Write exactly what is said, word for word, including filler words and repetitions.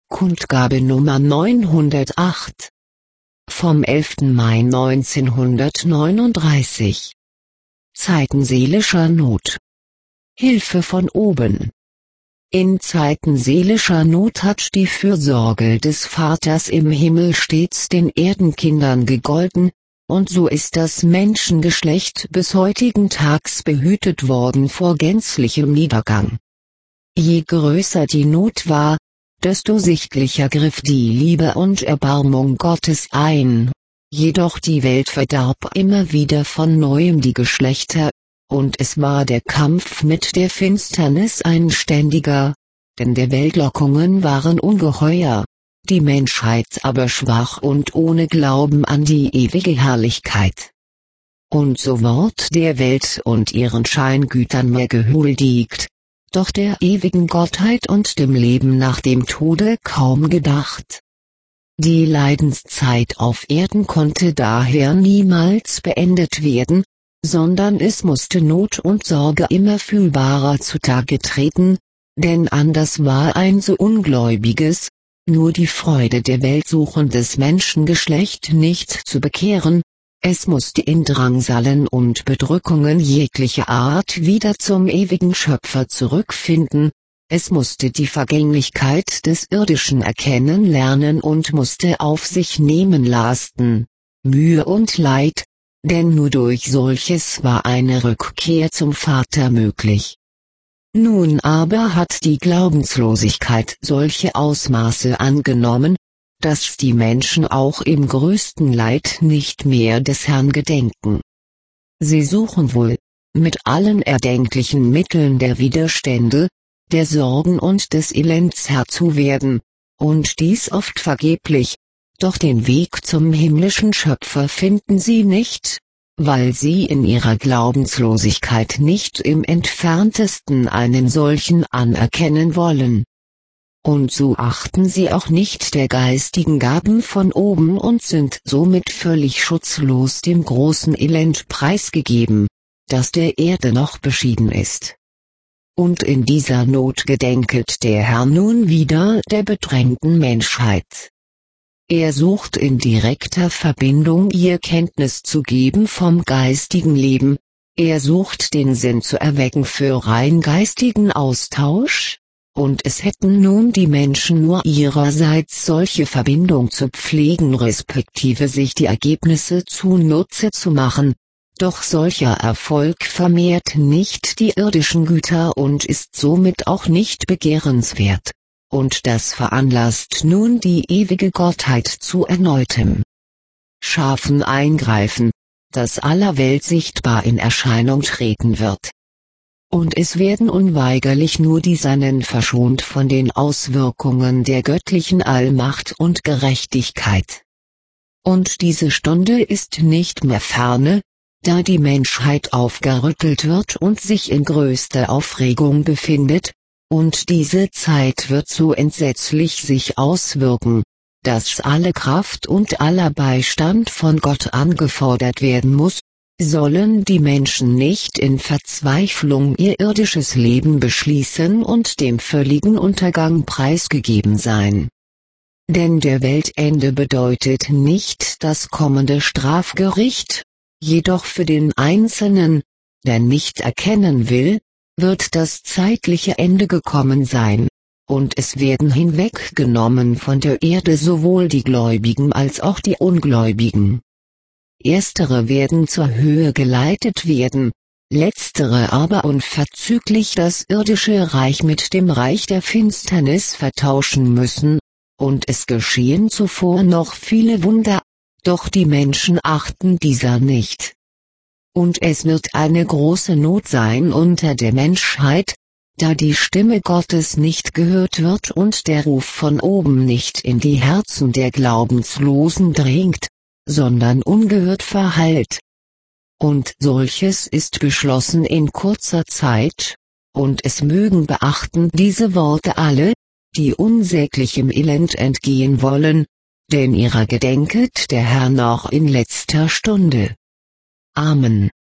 Kundgabe Nummer neunhundertacht. Vom elften Mai neunzehnhundertneununddreißig. Zeiten seelischer Not. Hilfe von oben. In Zeiten seelischer Not hat die Fürsorge des Vaters im Himmel stets den Erdenkindern gegolten, und so ist das Menschengeschlecht bis heutigen Tags behütet worden vor gänzlichem Niedergang. Je größer die Not war, desto sichtlicher griff die Liebe und Erbarmung Gottes ein. Jedoch die Welt verdarb immer wieder von neuem die Geschlechter, und es war der Kampf mit der Finsternis ein ständiger, denn der Weltlockungen waren ungeheuer, die Menschheit aber schwach und ohne Glauben an die ewige Herrlichkeit. Und so ward der Welt und ihren Scheingütern mehr gehuldigt, doch der ewigen Gottheit und dem Leben nach dem Tode kaum gedacht. Die Leidenszeit auf Erden konnte daher niemals beendet werden, sondern es musste Not und Sorge immer fühlbarer zutage treten, denn anders war ein so ungläubiges, nur die Freude der Welt suchendes Menschengeschlecht nicht zu bekehren. Es musste in Drangsallen und Bedrückungen jeglicher Art wieder zum ewigen Schöpfer zurückfinden, es musste die Vergänglichkeit des Irdischen erkennen lernen und musste auf sich nehmen Lasten, Mühe und Leid, denn nur durch solches war eine Rückkehr zum Vater möglich. Nun aber hat die Glaubenslosigkeit solche Ausmaße angenommen, dass die Menschen auch im größten Leid nicht mehr des Herrn gedenken. Sie suchen wohl, mit allen erdenklichen Mitteln der Widerstände, der Sorgen und des Elends Herr zu werden, und dies oft vergeblich, doch den Weg zum himmlischen Schöpfer finden sie nicht, weil sie in ihrer Glaubenslosigkeit nicht im entferntesten einen solchen anerkennen wollen. Und so achten sie auch nicht der geistigen Gaben von oben und sind somit völlig schutzlos dem großen Elend preisgegeben, das der Erde noch beschieden ist. Und in dieser Not gedenket der Herr nun wieder der bedrängten Menschheit. Er sucht in direkter Verbindung ihr Kenntnis zu geben vom geistigen Leben, er sucht den Sinn zu erwecken für rein geistigen Austausch, und es hätten nun die Menschen nur ihrerseits solche Verbindung zu pflegen respektive sich die Ergebnisse zunutze zu machen, doch solcher Erfolg vermehrt nicht die irdischen Güter und ist somit auch nicht begehrenswert, und das veranlasst nun die ewige Gottheit zu erneutem scharfen Eingreifen, das aller Welt sichtbar in Erscheinung treten wird. Und es werden unweigerlich nur die Seinen verschont von den Auswirkungen der göttlichen Allmacht und Gerechtigkeit. Und diese Stunde ist nicht mehr ferne, da die Menschheit aufgerüttelt wird und sich in größter Aufregung befindet, und diese Zeit wird so entsetzlich sich auswirken, dass alle Kraft und aller Beistand von Gott angefordert werden muss, sollen die Menschen nicht in Verzweiflung ihr irdisches Leben beschließen und dem völligen Untergang preisgegeben sein. Denn der Weltende bedeutet nicht das kommende Strafgericht, jedoch für den Einzelnen, der nicht erkennen will, wird das zeitliche Ende gekommen sein, und es werden hinweggenommen von der Erde sowohl die Gläubigen als auch die Ungläubigen. Erstere werden zur Höhe geleitet werden, letztere aber unverzüglich das irdische Reich mit dem Reich der Finsternis vertauschen müssen, und es geschehen zuvor noch viele Wunder, doch die Menschen achten dieser nicht. Und es wird eine große Not sein unter der Menschheit, da die Stimme Gottes nicht gehört wird und der Ruf von oben nicht in die Herzen der Glaubenslosen dringt, sondern ungehört verhallt. Und solches ist beschlossen in kurzer Zeit, und es mögen beachten diese Worte alle, die unsäglichem Elend entgehen wollen, denn ihrer gedenket der Herr noch in letzter Stunde. Amen.